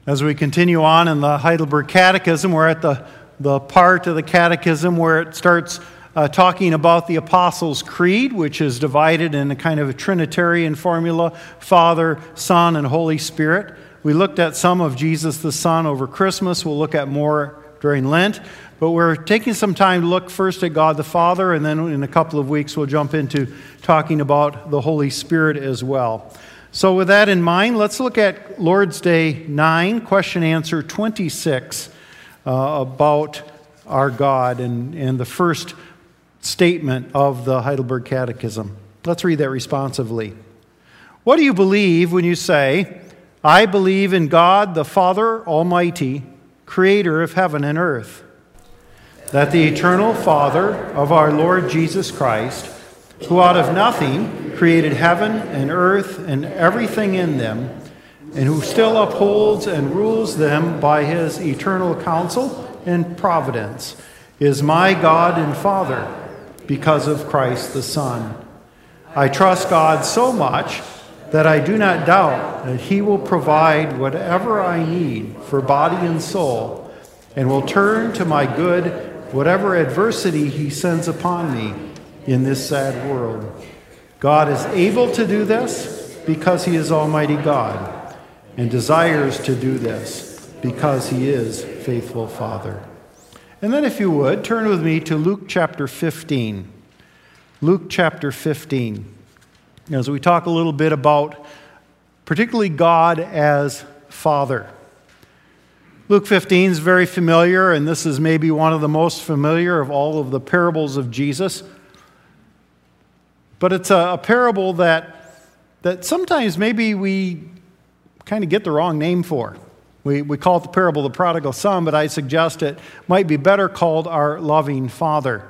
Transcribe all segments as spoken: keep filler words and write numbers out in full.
As we continue on in the Heidelberg Catechism, we're at the, the part of the Catechism where it starts uh, talking about the Apostles' Creed, which is divided in a kind of a Trinitarian formula, Father, Son, and Holy Spirit. We looked at some of Jesus the Son over Christmas. We'll look at more during Lent. But we're taking some time to look first at God the Father, and then in a couple of weeks we'll jump into talking about the Holy Spirit as well. So with that in mind, let's look at Lord's Day nine, question answer twenty-six, uh, about our God and, and the first statement of the Heidelberg Catechism. Let's read that responsively. What do you believe when you say, I believe in God the Father Almighty, creator of heaven and earth, that the eternal Father of our Lord Jesus Christ, who out of nothing created heaven and earth and everything in them, and who still upholds and rules them by his eternal counsel and providence, is my God and Father, because of Christ the Son. I trust God so much that I do not doubt that he will provide whatever I need for body and soul, and will turn to my good whatever adversity he sends upon me in this sad world. God is able to do this because he is Almighty God, and desires to do this because he is faithful Father. And then if you would, turn with me to Luke chapter fifteen. Luke chapter fifteen. As we talk a little bit about particularly God as Father. Luke fifteen is very familiar, and this is maybe one of the most familiar of all of the parables of Jesus. But it's a, a parable that, that sometimes maybe we kind of get the wrong name for. We, we call it the parable of the prodigal son, but I suggest it might be better called our loving Father.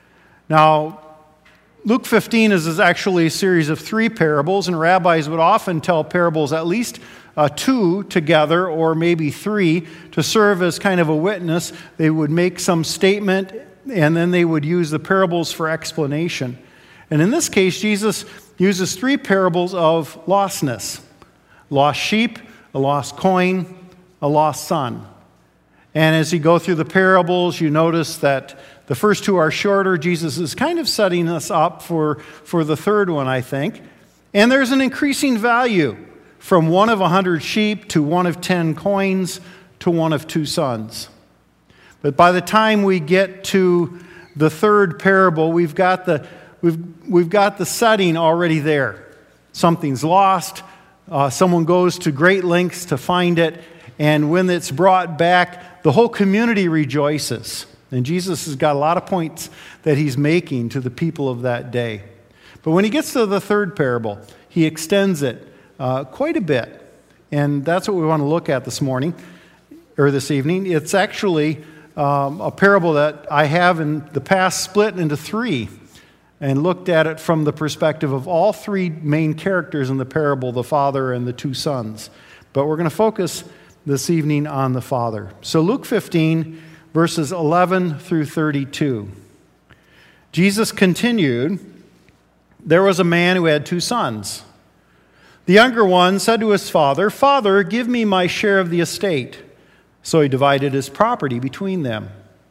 Now, Luke fifteen is, is actually a series of three parables, and rabbis would often tell parables at least uh, two together or maybe three to serve as kind of a witness. They would make some statement, and then they would use the parables for explanation. And in this case, Jesus uses three parables of lostness. Lost sheep, a lost coin, a lost son. And as you go through the parables, you notice that the first two are shorter. Jesus is kind of setting us up for, for the third one, I think. And there's an increasing value from one of a hundred sheep to one of ten coins to one of two sons. But by the time we get to the third parable, we've got the we've we've got the setting already there. Something's lost. Uh, someone goes to great lengths to find it, and when it's brought back, the whole community rejoices. And Jesus has got a lot of points that he's making to the people of that day. But when he gets to the third parable, he extends it uh, quite a bit. And that's what we want to look at this morning, or this evening. It's actually um, a parable that I have in the past split into three and looked at it from the perspective of all three main characters in the parable, the father and the two sons. But we're going to focus this evening on the Father. So Luke fifteen, verses eleven through thirty-two. Jesus continued, there was a man who had two sons. The younger one said to his father, Father, give me my share of the estate. So he divided his property between them.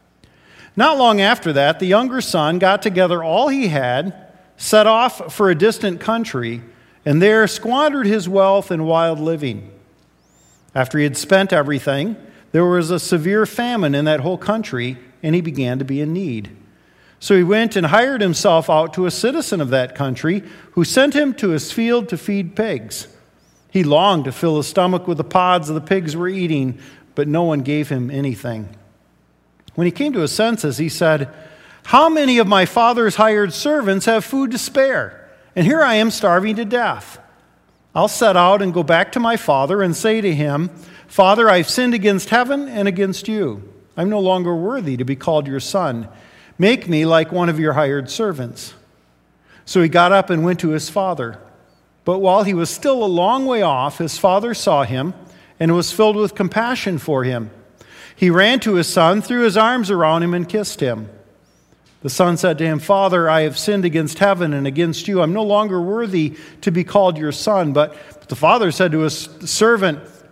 Not long after that, the younger son got together all he had, set off for a distant country, and there squandered his wealth in wild living. After he had spent everything, there was a severe famine in that whole country, and he began to be in need. So he went and hired himself out to a citizen of that country, who sent him to his field to feed pigs. He longed to fill his stomach with the pods the pigs were eating, but no one gave him anything. When he came to his senses, he said, How many of my father's hired servants have food to spare? And here I am starving to death. I'll set out and go back to my father and say to him, Father, I've sinned against heaven and against you. I'm no longer worthy to be called your son. Make me like one of your hired servants. So he got up and went to his father. But while he was still a long way off, his father saw him and was filled with compassion for him. He ran to his son, threw his arms around him, and kissed him. The son said to him, Father, I have sinned against heaven and against you. I'm no longer worthy to be called your son. But the father said to his servant,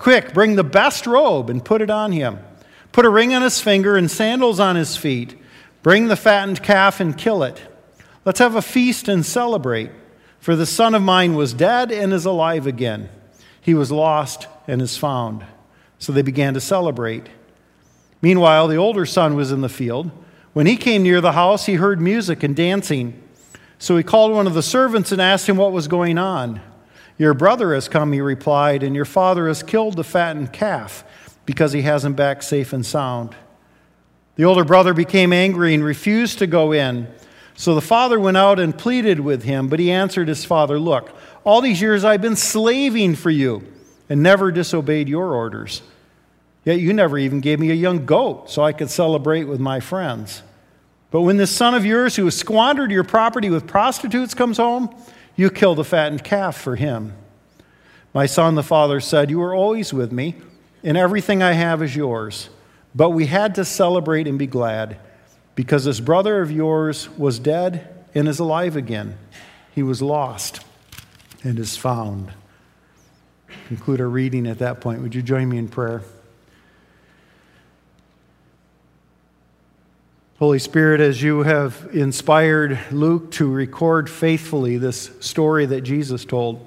Quick, bring the best robe and put it on him. Put a ring on his finger and sandals on his feet. Bring the fattened calf and kill it. Let's have a feast and celebrate. For the son of mine was dead and is alive again. He was lost and is found." So they began to celebrate. Meanwhile, the older son was in the field. When he came near the house, he heard music and dancing. So he called one of the servants and asked him what was going on. "Your brother has come," he replied, "and your father has killed the fattened calf because he has him back safe and sound." The older brother became angry and refused to go in. So the father went out and pleaded with him, but he answered his father, "Look, all these years I've been slaving for you and never disobeyed your orders. Yet you never even gave me a young goat so I could celebrate with my friends. But when this son of yours who has squandered your property with prostitutes comes home, you kill the fattened calf for him." "My son," the father said, "you are always with me, and everything I have is yours. But we had to celebrate and be glad, because this brother of yours was dead and is alive again. He was lost and is found." Conclude our reading at that point. Would you join me in prayer? Holy Spirit, as you have inspired Luke to record faithfully this story that Jesus told,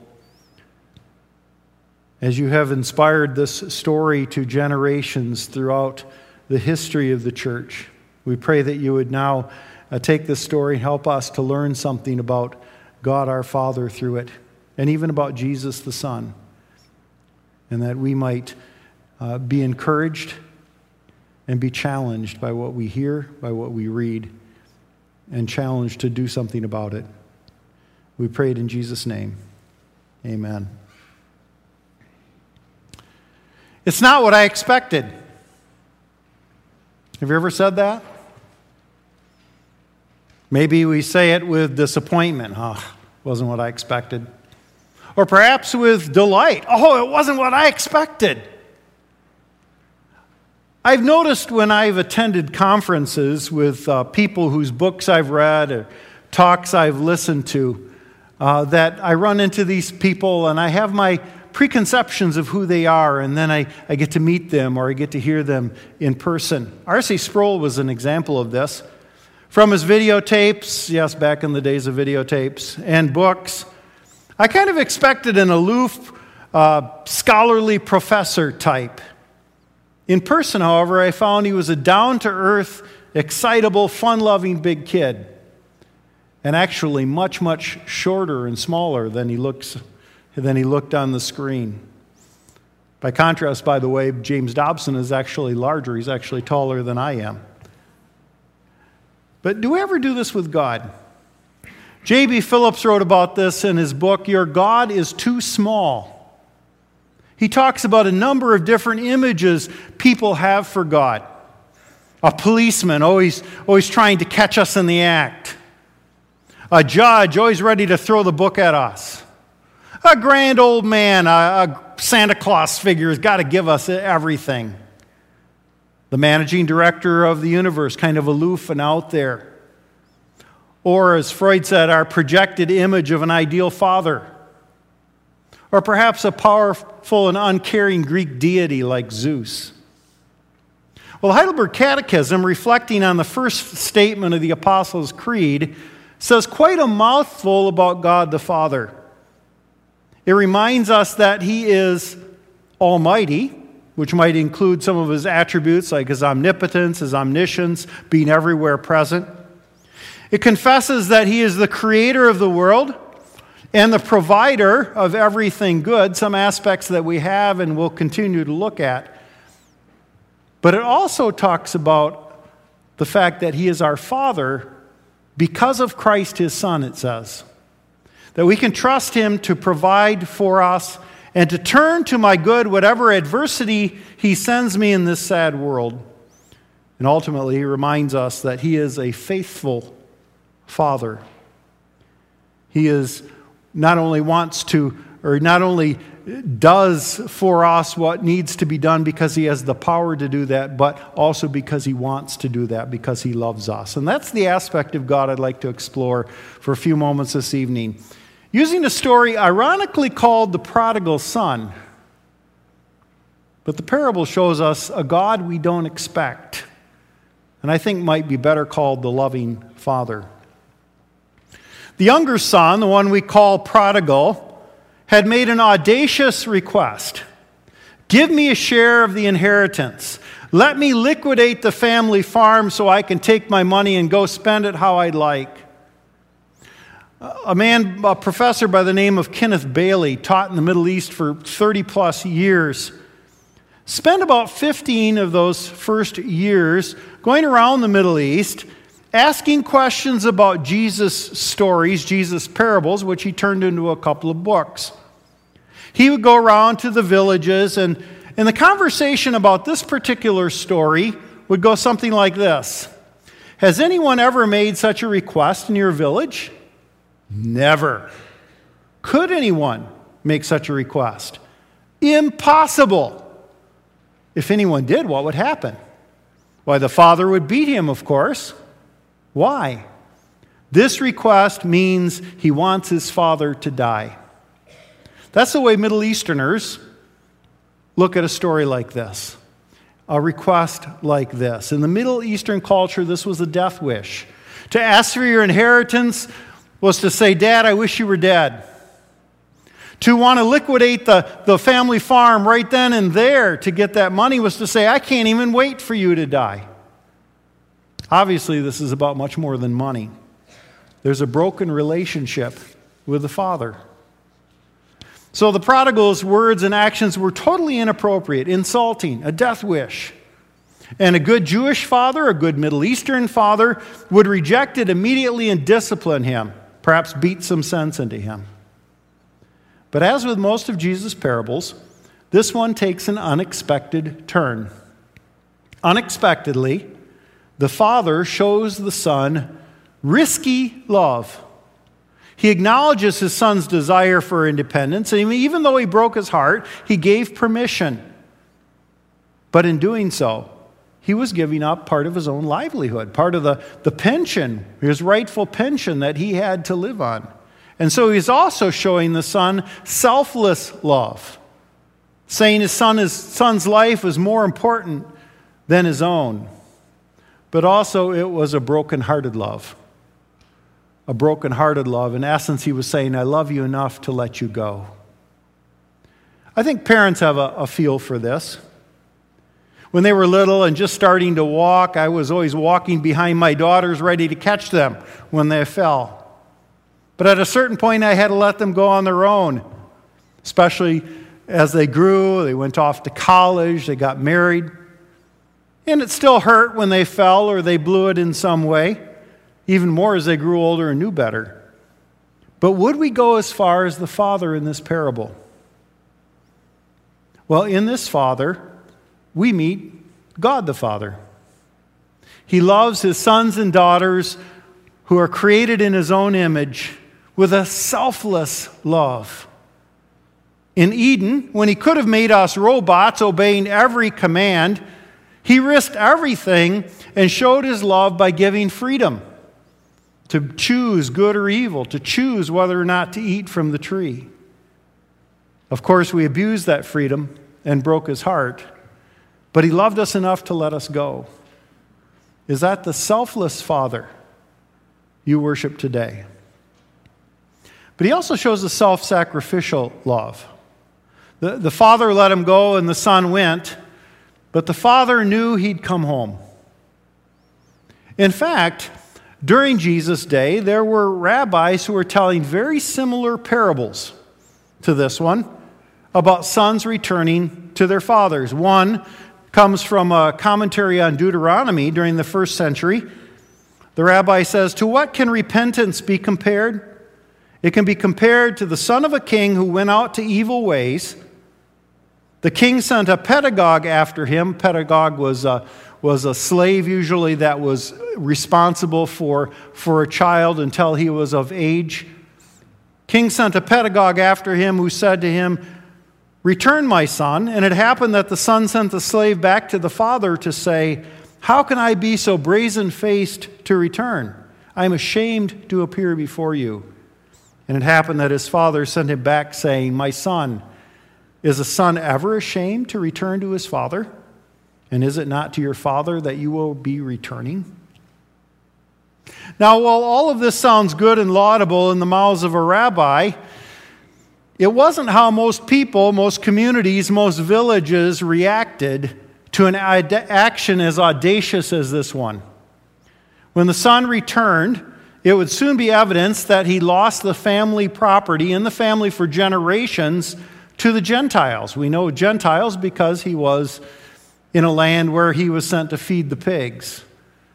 as you have inspired this story to generations throughout the history of the church, we pray that you would now uh, take this story and help us to learn something about God our Father through it, and even about Jesus the Son, and that we might uh, be encouraged and be challenged by what we hear, by what we read, and challenged to do something about it. We pray it in Jesus' name. Amen. It's not what I expected. Have you ever said that? Maybe we say it with disappointment. Oh, wasn't what I expected. Or perhaps with delight. Oh, it wasn't what I expected. I've noticed when I've attended conferences with uh, people whose books I've read or talks I've listened to, uh, that I run into these people and I have my preconceptions of who they are, and then I, I get to meet them or I get to hear them in person. R C Sproul was an example of this. From his videotapes, yes, back in the days of videotapes, and books, I kind of expected an aloof, uh, scholarly professor type. In person, however, I found he was a down-to-earth, excitable, fun-loving big kid, and actually much, much shorter and smaller than he looks, than he looked on the screen. By contrast, by the way, James Dobson is actually larger. He's actually taller than I am. But do we ever do this with God? J B Phillips wrote about this in his book, Your God is Too Small. He talks about a number of different images people have for God. A policeman always, always trying to catch us in the act. A judge always ready to throw the book at us. A grand old man, a, a Santa Claus figure has got to give us everything. The managing director of the universe, kind of aloof and out there. Or, as Freud said, our projected image of an ideal father. Or perhaps a powerful and uncaring Greek deity like Zeus. Well, the Heidelberg Catechism, reflecting on the first statement of the Apostles' Creed, says quite a mouthful about God the Father. It reminds us that He is almighty, which might include some of His attributes like His omnipotence, His omniscience, being everywhere present. It confesses that He is the creator of the world and the provider of everything good, some aspects that we have and will continue to look at. But it also talks about the fact that He is our Father because of Christ His Son, it says. That we can trust Him to provide for us and to turn to my good whatever adversity He sends me in this sad world. And ultimately, He reminds us that He is a faithful Father. He is not only wants to, or not only does for us what needs to be done because He has the power to do that, but also because He wants to do that, because He loves us. And that's the aspect of God I'd like to explore for a few moments this evening. Using a story ironically called The Prodigal Son. But the parable shows us a God we don't expect, and I think might be better called the loving Father. The younger son, the one we call prodigal, had made an audacious request. Give me a share of the inheritance. Let me liquidate the family farm so I can take my money and go spend it how I'd like. A man, a professor by the name of Kenneth Bailey, taught in the Middle East for thirty plus years, spent about fifteen of those first years going around the Middle East, asking questions about Jesus' stories, Jesus' parables, which he turned into a couple of books. He would go around to the villages, and, and the conversation about this particular story would go something like this. Has anyone ever made such a request in your village? Never. Could anyone make such a request? Impossible. If anyone did, what would happen? Why, the father would beat him, of course. Why? This request means he wants his father to die. That's the way Middle Easterners look at a story like this, a request like this. In the Middle Eastern culture, this was a death wish. To ask for your inheritance was to say, Dad, I wish you were dead. To want to liquidate the, the family farm right then and there to get that money was to say, I can't even wait for you to die. Obviously, this is about much more than money. There's a broken relationship with the father. So the prodigal's words and actions were totally inappropriate, insulting, a death wish. And a good Jewish father, a good Middle Eastern father, would reject it immediately and discipline him, perhaps beat some sense into him. But as with most of Jesus' parables, this one takes an unexpected turn. Unexpectedly, the father shows the son risky love. He acknowledges his son's desire for independence, and even though he broke his heart, he gave permission. But in doing so, he was giving up part of his own livelihood, part of the, the pension, his rightful pension that he had to live on. And so he's also showing the son selfless love, saying his, son, his son's life was more important than his own. But also it was a broken-hearted love. A broken-hearted love. In essence, he was saying, I love you enough to let you go. I think parents have a, a feel for this. When they were little and just starting to walk, I was always walking behind my daughters ready to catch them when they fell. But at a certain point, I had to let them go on their own, especially as they grew. They went off to college, they got married. And it still hurt when they fell or they blew it in some way. Even more as they grew older and knew better. But would we go as far as the father in this parable? Well, in this father, we meet God the Father. He loves his sons and daughters who are created in his own image with a selfless love. In Eden, when he could have made us robots obeying every command, he risked everything and showed his love by giving freedom. To choose good or evil, to choose whether or not to eat from the tree. Of course, we abused that freedom and broke his heart, but he loved us enough to let us go. Is that the selfless Father you worship today? But he also shows a self-sacrificial love. The, the Father let him go and the Son went, but the Father knew he'd come home. In fact, during Jesus' day, there were rabbis who were telling very similar parables to this one about sons returning to their fathers. One comes from a commentary on Deuteronomy during the first century. The rabbi says, to what can repentance be compared? It can be compared to the son of a king who went out to evil ways. The king sent a pedagogue after him. Pedagogue was a was a slave usually that was responsible for, for a child until he was of age. King sent a pedagogue after him who said to him, return, my son. And it happened that the son sent the slave back to the father to say, how can I be so brazen-faced to return? I am ashamed to appear before you. And it happened that his father sent him back saying, my son, Is a son ever ashamed to return to his father? And is it not to your father that you will be returning? Now, while all of this sounds good and laudable in the mouths of a rabbi, it wasn't how most people, most communities, most villages reacted to an action as audacious as this one. When the son returned, it would soon be evidence that he lost the family property in the family for generations to the Gentiles. We know Gentiles because he was in a land where he was sent to feed the pigs.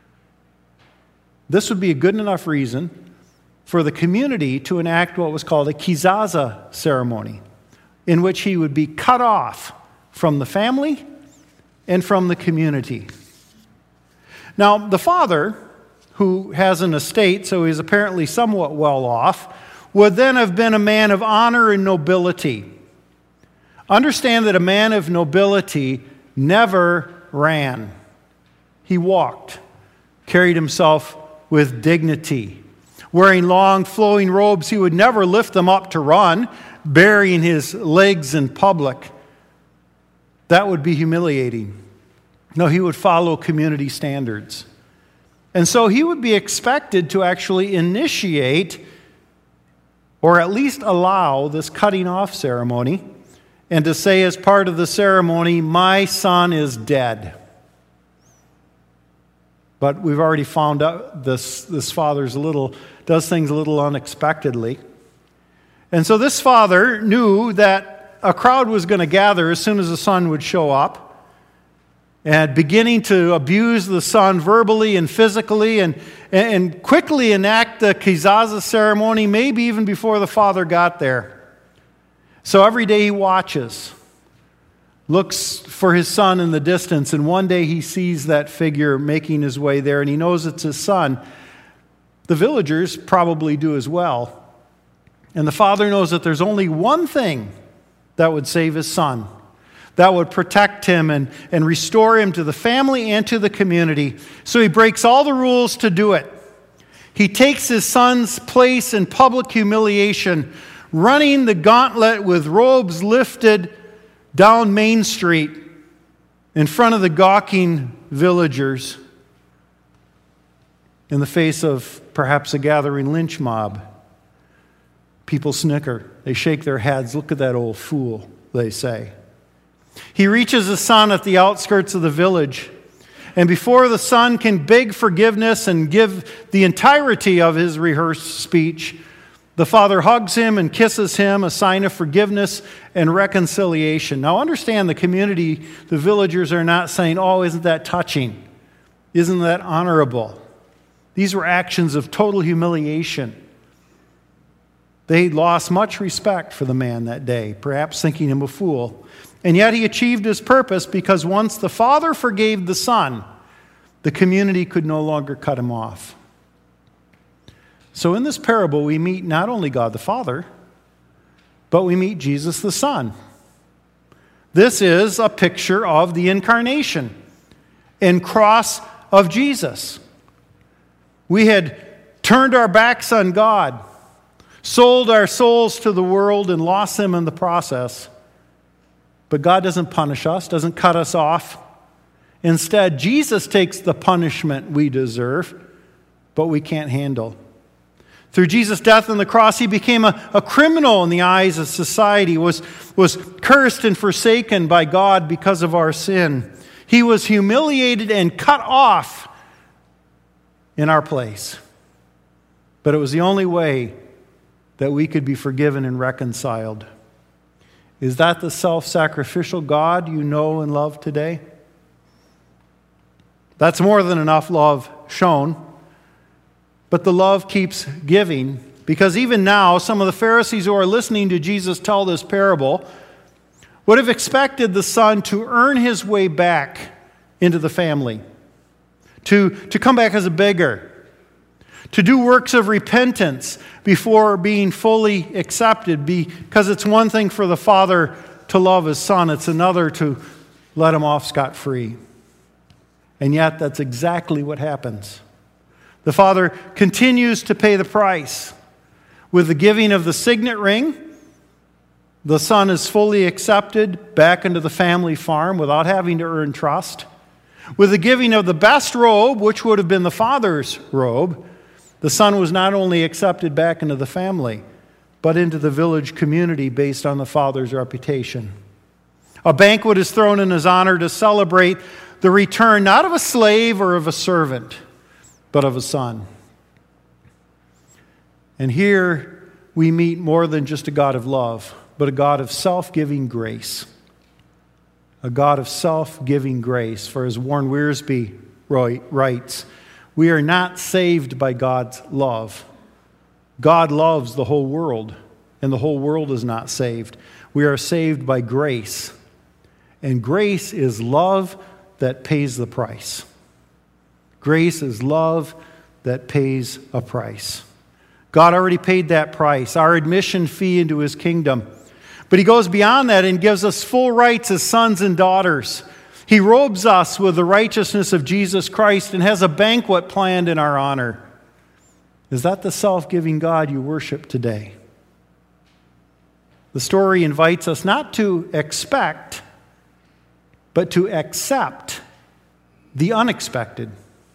This would be a good enough reason for the community to enact what was called a kizaza ceremony, in which he would be cut off from the family and from the community. Now, the father, who has an estate, so he's apparently somewhat well off, would then have been a man of honor and nobility. Understand that a man of nobility never ran. He walked, carried himself with dignity. Wearing long flowing robes, he would never lift them up to run, burying his legs in public. That would be humiliating. No, he would follow community standards. And so he would be expected to actually initiate, or at least allow, this cutting off ceremony, and to say as part of the ceremony, "My son is dead." But we've already found out this, this father's a little, does things a little unexpectedly. And so this father knew that a crowd was going to gather as soon as the son would show up, and beginning to abuse the son verbally and physically, and, and quickly enact the kizaza ceremony, maybe even before the father got there. So every day he watches, looks for his son in the distance, and one day he sees that figure making his way there, and he knows it's his son. The villagers probably do as well. And the father knows that there's only one thing that would save his son, that would protect him and, and restore him to the family and to the community. So he breaks all the rules to do it. He takes his son's place in public humiliation, running the gauntlet with robes lifted down Main Street in front of the gawking villagers in the face of perhaps a gathering lynch mob. People snicker. They shake their heads. "Look at that old fool," they say. He reaches the son at the outskirts of the village, and before the son can beg forgiveness and give the entirety of his rehearsed speech, the father hugs him and kisses him, a sign of forgiveness and reconciliation. Now understand, the community, the villagers are not saying, "Oh, isn't that touching? Isn't that honorable?" These were actions of total humiliation. They lost much respect for the man that day, perhaps thinking him a fool. And yet he achieved his purpose, because once the father forgave the son, the community could no longer cut him off. So in this parable, we meet not only God the Father, but we meet Jesus the Son. This is a picture of the incarnation and cross of Jesus. We had turned our backs on God, sold our souls to the world, and lost them in the process. But God doesn't punish us, doesn't cut us off. Instead, Jesus takes the punishment we deserve, but we can't handle. Through Jesus' death on the cross, he became a, a criminal in the eyes of society, was, was cursed and forsaken by God because of our sin. He was humiliated and cut off in our place. But it was the only way that we could be forgiven and reconciled. Is that the self-sacrificial God you know and love today? That's more than enough love shown. But the love keeps giving, because even now, some of the Pharisees who are listening to Jesus tell this parable would have expected the son to earn his way back into the family, to, to come back as a beggar, to do works of repentance before being fully accepted, because it's one thing for the father to love his son, it's another to let him off scot-free. And yet, that's exactly what happens. The father continues to pay the price with the giving of the signet ring The son is fully accepted back into the family farm without having to earn trust. With the giving of the best robe, which would have been the father's robe, the son was not only accepted back into the family, but into the village community based on the father's reputation. A banquet is thrown in his honor to celebrate the return not of a slave or of a servant, but of a son. And here we meet more than just a God of love, but a God of self-giving grace. A God of self-giving grace. For as Warren Wiersbe writes, we are not saved by God's love. God loves the whole world, and the whole world is not saved. We are saved by grace. And grace is love that pays the price. Grace is love that pays a price. God already paid that price, our admission fee into his kingdom. But he goes beyond that and gives us full rights as sons and daughters. He robes us with the righteousness of Jesus Christ and has a banquet planned in our honor. Is that the self-giving God you worship today? The story invites us not to expect, but to accept the unexpected.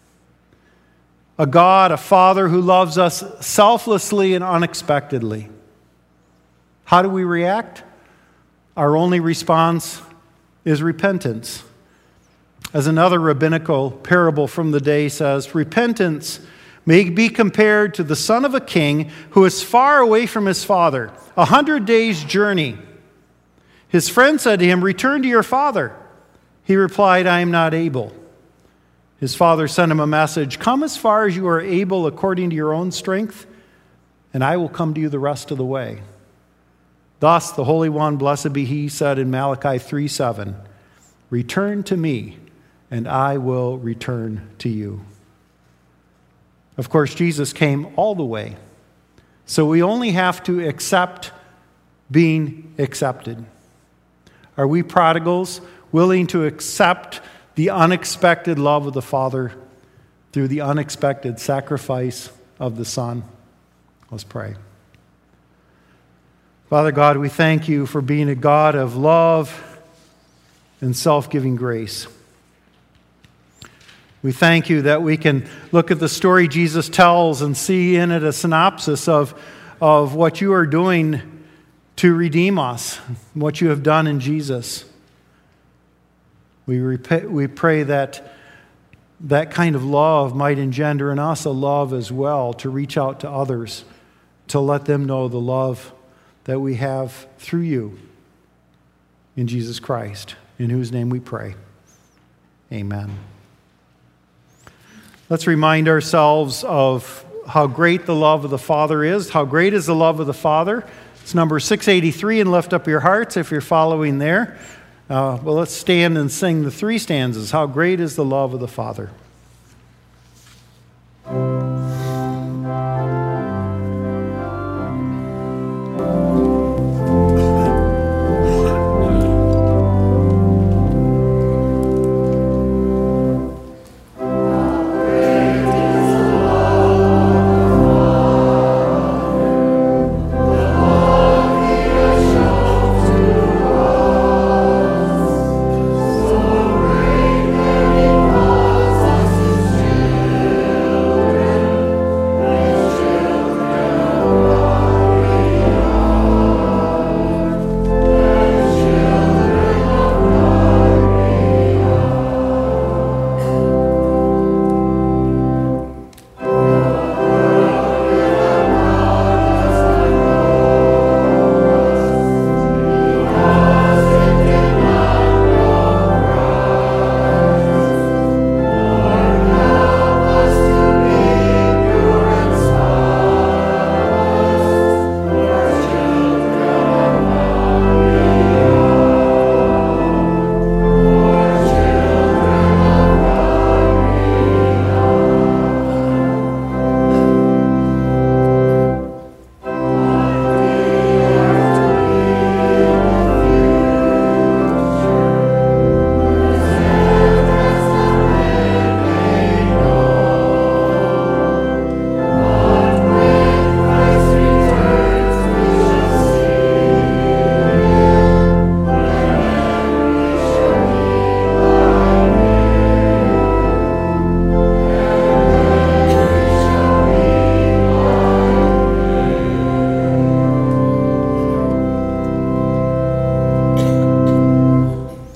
A God, a Father who loves us selflessly and unexpectedly. How do we react? Our only response is repentance. As another rabbinical parable from the day says, repentance may be compared to the son of a king who is far away from his father, a hundred days' journey. His friend said to him, return to your father. He replied, I am not able. His father sent him a message, come as far as you are able according to your own strength, and I will come to you the rest of the way. Thus, the Holy One, blessed be he, said in Malachi three seven, return to me, and I will return to you. Of course, Jesus came all the way, so we only have to accept being accepted. Are we prodigals willing to accept the unexpected love of the Father through the unexpected sacrifice of the Son? Let's pray. Father God, we thank you for being a God of love and self-giving grace. We thank you that we can look at the story Jesus tells and see in it a synopsis of, of what you are doing to redeem us, what you have done in Jesus. We, rep- we pray that that kind of love might engender in us a love as well to reach out to others, to let them know the love that we have through you in Jesus Christ, in whose name we pray. Amen. Let's remind ourselves of how great the love of the Father is. How great is the love of the Father? It's number six eighty-three, and lift up your hearts if you're following there. Uh, well, let's stand and sing the three stanzas. How great is the love of the Father.